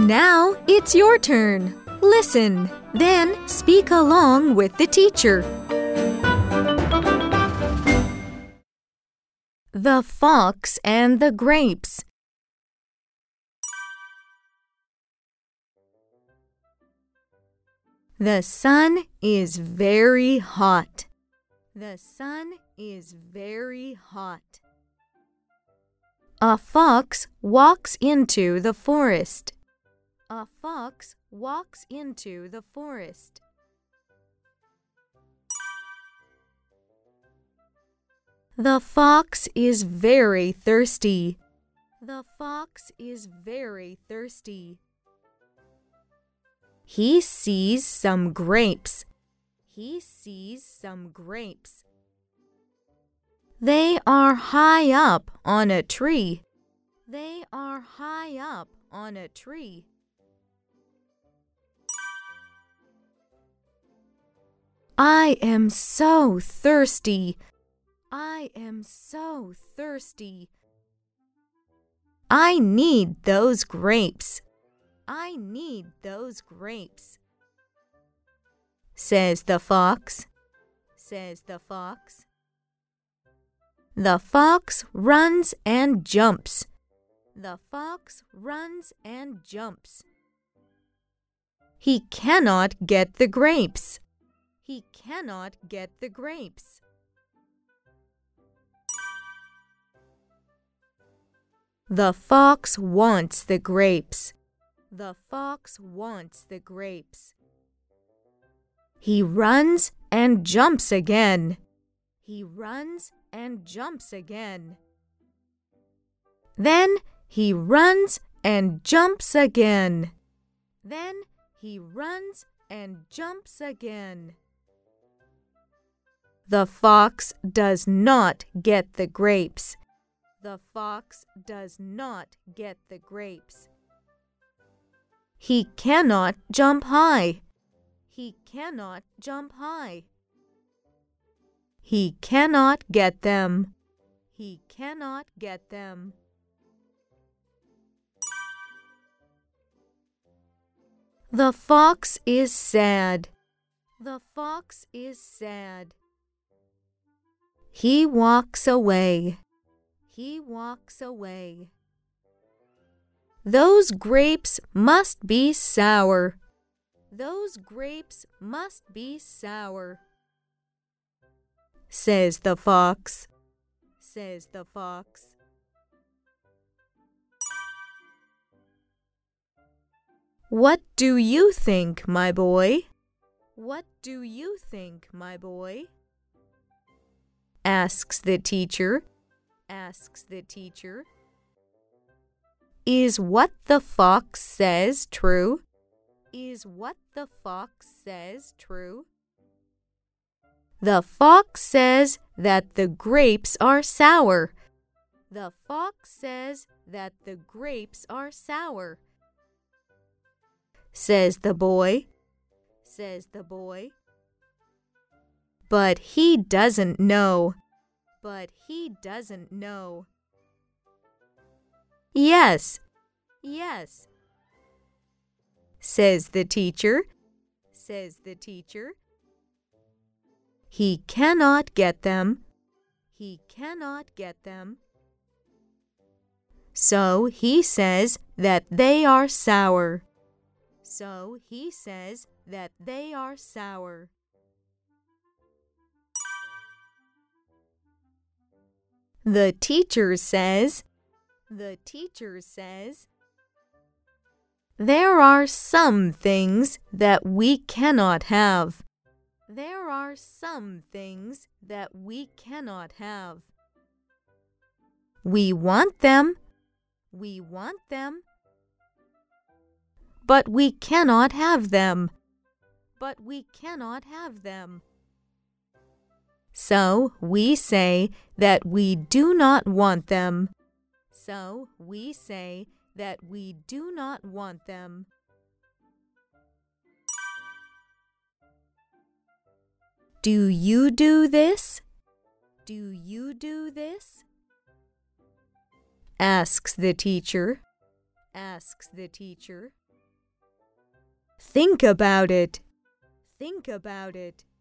Now it's your turn. Listen, then speak along with the teacher. The fox and the grapes. The sun is very hot. The sun is very hot. A fox walks into the forest. A fox walks into the forest. The fox is very thirsty. The fox is very thirsty. He sees some grapes. He sees some grapes. They are high up on a tree. They are high up on a tree. I am so thirsty. I am so thirsty. I need those grapes. I need those grapes. Says the fox. Says the fox. The fox runs and jumps. The fox runs and jumps. He cannot get the grapes. He cannot get the grapes. The fox wants the grapes. The fox wants the grapes. He runs and jumps again. He runs and jumps again. Then he runs and jumps again. Then he runs and jumps again. The fox does not get the grapes. The fox does not get the grapes. He cannot jump high. He cannot jump high. He cannot get them. He cannot get them. The fox is sad. The fox is sad. He walks away. He walks away. Those grapes must be sour. Those grapes must be sour. Says the fox. Says the fox. What do you think, my boy? What do you think, my boy? Asks the teacher. Asks the teacher. Is what the fox says true? Is what the fox says true? The fox says that the grapes are sour. The fox says that the grapes are sour. Says the boy. Says the boy. But he doesn't know. But he doesn't know. Yes. Yes. Says the teacher. Says the teacher. He cannot get them. He cannot get them. So he says that they are sour. So he says that they are sour. The teacher says. The teacher says. There are some things that we cannot have. There are some things that we cannot have. We want them. We want them. But we cannot have them. But we cannot have them. So we say that we do not want them. So we say that we do not want them. Do you do this? Do you do this? Asks the teacher. Asks the teacher. Think about it. Think about it.